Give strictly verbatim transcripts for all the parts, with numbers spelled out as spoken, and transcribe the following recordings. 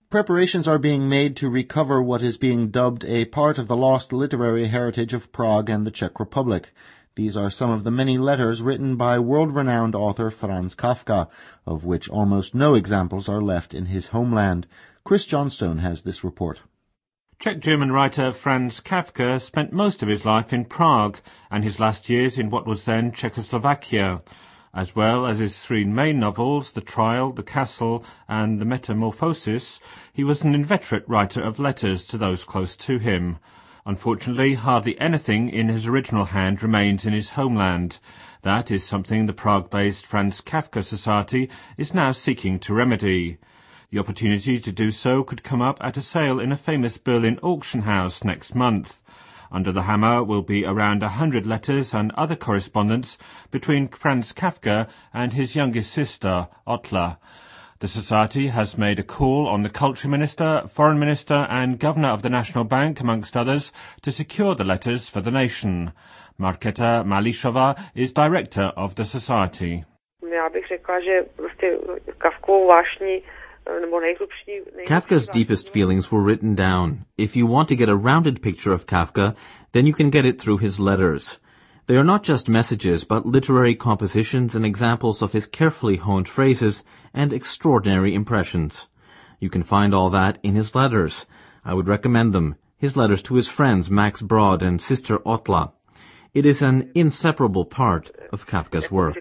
Preparations are being made to recover what is being dubbed a part of the lost literary heritage of Prague and the Czech Republic. These are some of the many letters written by world-renowned author Franz Kafka, of which almost no examples are left in his homeland. Chris Johnstone has this report. Czech-German writer Franz Kafka spent most of his life in Prague and his last years in what was then Czechoslovakia. As well as his three main novels, The Trial, The Castle and The Metamorphosis, he was an inveterate writer of letters to those close to him. Unfortunately, hardly anything in his original hand remains in his homeland. That is something the Prague-based Franz Kafka Society is now seeking to remedy. The opportunity to do so could come up at a sale in a famous Berlin auction house next month. Under the hammer will be around a hundred letters and other correspondence between Franz Kafka and his youngest sister, Ottla. The Society has made a call on the Culture Minister, Foreign Minister and Governor of the National Bank, amongst others, to secure the letters for the nation. Markéta Mališová is director of the Society. Já bych řekla, že prostě Kafkovou vášní Kafka's deepest feelings were written down. If you want to get a rounded picture of Kafka, then you can get it through his letters. They are not just messages, but literary compositions and examples of his carefully honed phrases and extraordinary impressions. You can find all that in his letters. I would recommend them. His letters to his friends Max Brod and sister Ottla. It is an inseparable part of Kafka's work.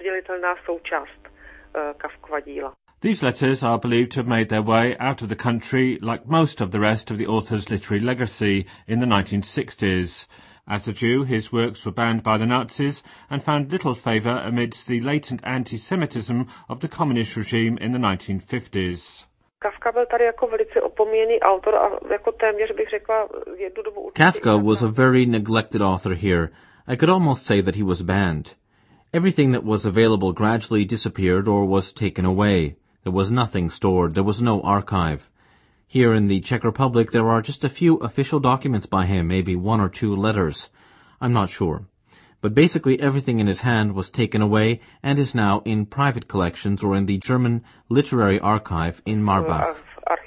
These letters are believed to have made their way out of the country like most of the rest of the author's literary legacy in the nineteen sixties. As a Jew, his works were banned by the Nazis and found little favour amidst the latent anti-Semitism of the communist regime in the nineteen fifties. Kafka was a very neglected author here. I could almost say that he was banned. Everything that was available gradually disappeared or was taken away. There was nothing stored. There was no archive. Here in the Czech Republic, there are just a few official documents by him, maybe one or two letters. I'm not sure. But basically everything in his hand was taken away and is now in private collections or in the German Literary Archive in Marbach.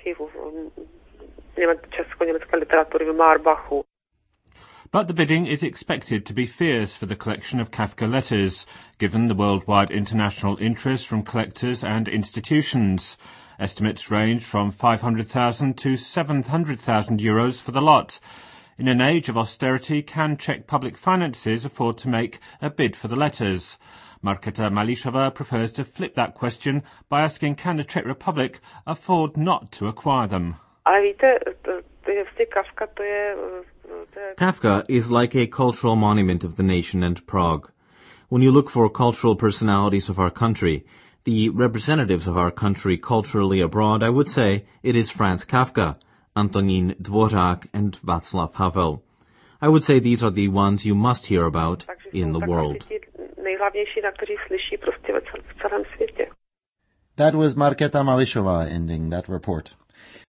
But the bidding is expected to be fierce for the collection of Kafka letters, given the worldwide international interest from collectors and institutions. Estimates range from five hundred thousand to seven hundred thousand euros for the lot. In an age of austerity, can Czech public finances afford to make a bid for the letters? Markéta Mališová prefers to flip that question by asking, can the Czech Republic afford not to acquire them? Kafka is like a cultural monument of the nation and Prague. When you look for cultural personalities of our country, the representatives of our country culturally abroad, I would say it is Franz Kafka, Antonín Dvořák, and Václav Havel. I would say these are the ones you must hear about in the world. That was Markéta Mališová ending that report.